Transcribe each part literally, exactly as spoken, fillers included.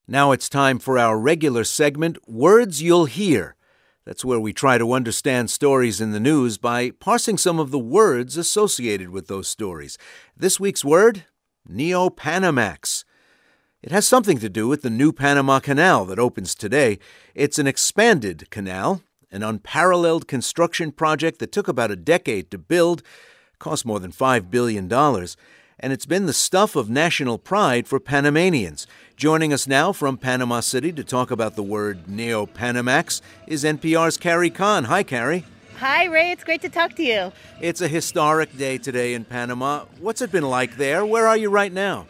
Now it's time for our regular segment, Words You'll Hear. That's where we try to understand stories in the news by parsing some of the words associated with those stories. This week's word, Neo-Panamax. It has something to do with the new Panama Canal that opens today. It's an expanded canal, an unparalleled construction project that took about a decade to build, cost more than five billion dollars, and it's been the stuff of national pride for Panamanians. Joining us now from Panama City to talk about the word Neo-Panamax is N P R's Carrie Kahn. Hi, Carrie. Hi, Ray. It's great to talk to you. It's a historic day today in Panama. What's it been like there? Where are you right now?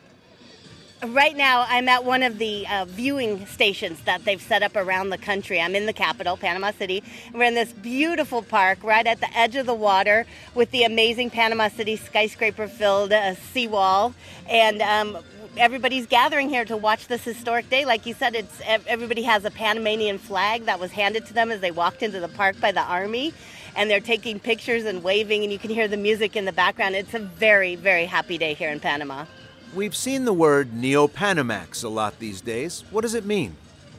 Right now, I'm at one of the uh, viewing stations that they've set up around the country. I'm in the capital, Panama City. We're in this beautiful park right at the edge of the water with the amazing Panama City skyscraper-filled uh, seawall. And um, everybody's gathering here to watch this historic day. Like you said, it's everybody has a Panamanian flag that was handed to them as they walked into the park by the Army. And they're taking pictures and waving, and you can hear the music in the background. It's a very, very happy day here in Panama. We've seen the word Neo-Panamax a lot these days. What does it mean?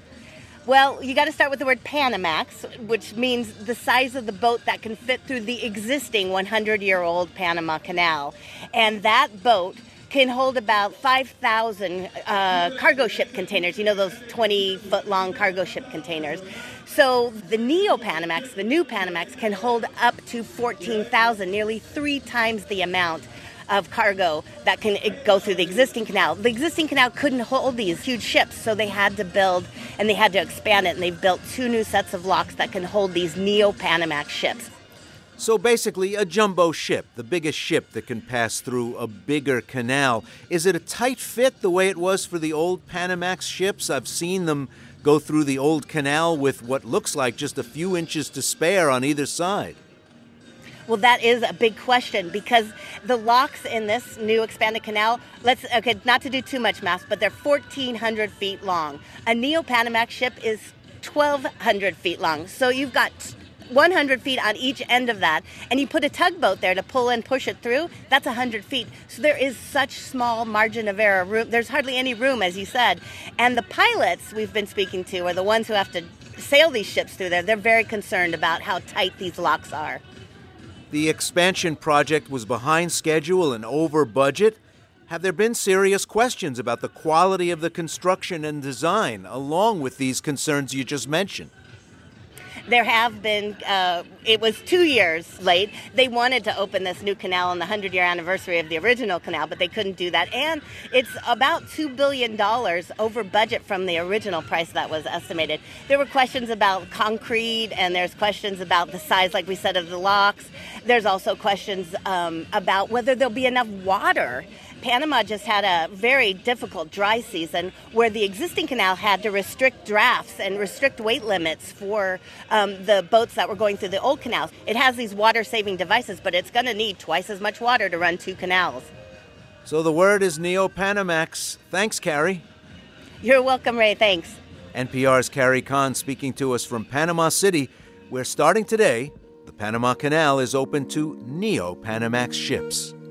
Well, you got to start with the word Panamax, which means the size of the boat that can fit through the existing one hundred year old Panama Canal. And that boat can hold about five thousand uh, cargo ship containers, you know, those twenty foot long cargo ship containers. So the Neo-Panamax, the new Panamax, can hold up to fourteen thousand, nearly three times the amount of cargo that can go through the existing canal. The existing canal couldn't hold these huge ships, so they had to build and they had to expand it, and they've built two new sets of locks that can hold these Neo-Panamax ships. So basically a jumbo ship, the biggest ship that can pass through a bigger canal. Is it a tight fit the way it was for the old Panamax ships? I've seen them go through the old canal with what looks like just a few inches to spare on either side. Well, that is a big question because the locks in this new expanded canal, let's, okay, not to do too much math, but they're fourteen hundred feet long. A Neo-Panamax ship is twelve hundred feet long. So you've got one hundred feet on each end of that, and you put a tugboat there to pull and push it through, that's one hundred feet. So there is such small margin of error. Room, there's hardly any room, as you said. And the pilots we've been speaking to are the ones who have to sail these ships through there. They're very concerned about how tight these locks are. The expansion project was behind schedule and over budget. Have there been serious questions about the quality of the construction and design, along with these concerns you just mentioned? There have been, uh, it was two years late. They wanted to open this new canal on the one hundred year anniversary of the original canal, but they couldn't do that. And it's about two billion dollars over budget from the original price that was estimated. There were questions about concrete, and there's questions about the size, like we said, of the locks. There's also questions um, about whether there'll be enough water. Panama just had a very difficult dry season where the existing canal had to restrict drafts and restrict weight limits for um, the boats that were going through the old canals. It has these water-saving devices, but it's going to need twice as much water to run two canals. So the word is Neo-Panamax. Thanks, Carrie. You're welcome, Ray. Thanks. N P R's Carrie Kahn speaking to us from Panama City, where starting today, the Panama Canal is open to Neo-Panamax ships.